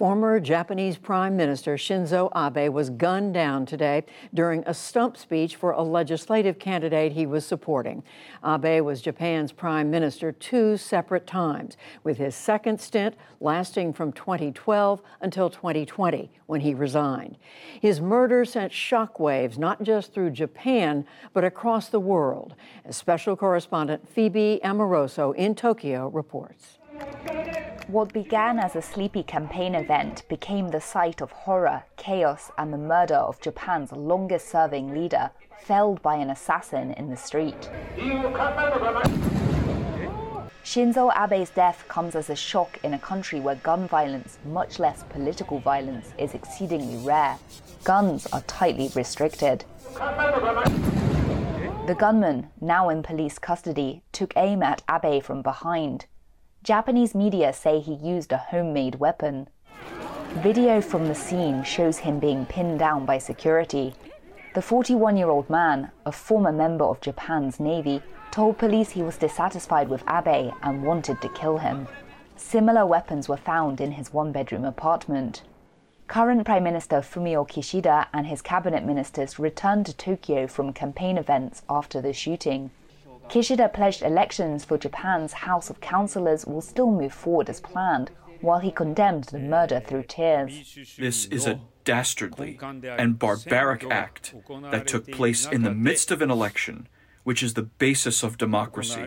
Former Japanese Prime Minister Shinzo Abe was gunned down today during a stump speech for a legislative candidate he was supporting. Abe was Japan's prime minister 2 separate times, with his second stint lasting from 2012 until 2020, when he resigned. His murder sent shockwaves not just through Japan, but across the world. As special correspondent Phoebe Amoroso in Tokyo reports. What began as a sleepy campaign event became the site of horror, chaos, and the murder of Japan's longest-serving leader, felled by an assassin in the street. Shinzo Abe's death comes as a shock in a country where gun violence, much less political violence, is exceedingly rare. Guns are tightly restricted. The gunman, now in police custody, took aim at Abe from behind. Japanese media say he used a homemade weapon. Video from the scene shows him being pinned down by security. The 41-year-old man, a former member of Japan's Navy, told police he was dissatisfied with Abe and wanted to kill him. Similar weapons were found in his one-bedroom apartment. Current Prime Minister Fumio Kishida and his cabinet ministers returned to Tokyo from campaign events after the shooting. Kishida pledged elections for Japan's House of Councillors will still move forward as planned, while he condemned the murder through tears. This is a dastardly and barbaric act that took place in the midst of an election, which is the basis of democracy.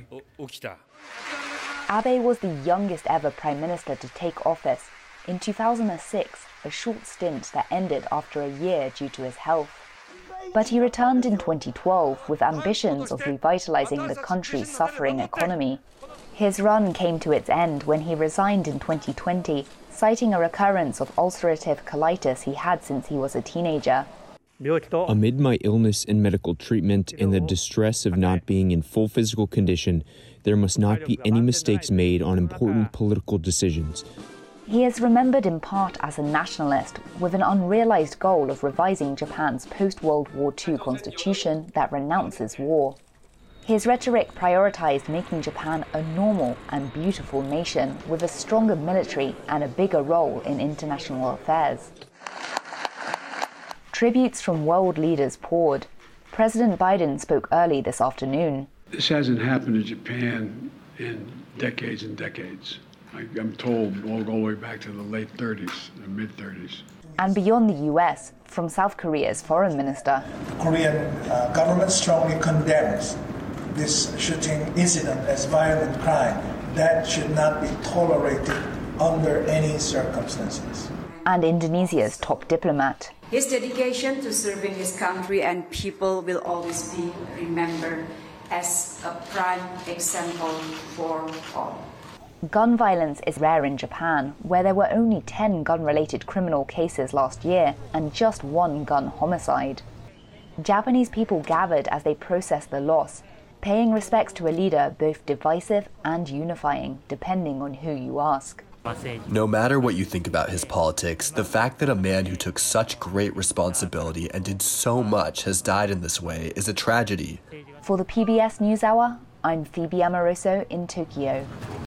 Abe was the youngest ever prime minister to take office. In 2006, a short stint that ended after a year due to his health. But he returned in 2012 with ambitions of revitalizing the country's suffering economy. His run came to its end when he resigned in 2020, citing a recurrence of ulcerative colitis he had since he was a teenager. Amid my illness and medical treatment and the distress of not being in full physical condition, there must not be any mistakes made on important political decisions. He is remembered in part as a nationalist, with an unrealized goal of revising Japan's post-World War II constitution that renounces war. His rhetoric prioritized making Japan a normal and beautiful nation with a stronger military and a bigger role in international affairs. Tributes from world leaders poured. President Biden spoke early this afternoon. This hasn't happened in Japan in decades and decades. I'm told all the way back to the late 30s, the mid-30s. And beyond the US, from South Korea's foreign minister. The Korean government strongly condemns this shooting incident as violent crime that should not be tolerated under any circumstances. And Indonesia's top diplomat. His dedication to serving his country and people will always be remembered as a prime example for all. Gun violence is rare in Japan, where there were only 10 gun-related criminal cases last year and just 1 gun homicide. Japanese people gathered as they processed the loss, paying respects to a leader both divisive and unifying, depending on who you ask. No matter what you think about his politics, the fact that a man who took such great responsibility and did so much has died in this way is a tragedy. For the PBS NewsHour, I'm Phoebe Amoroso in Tokyo.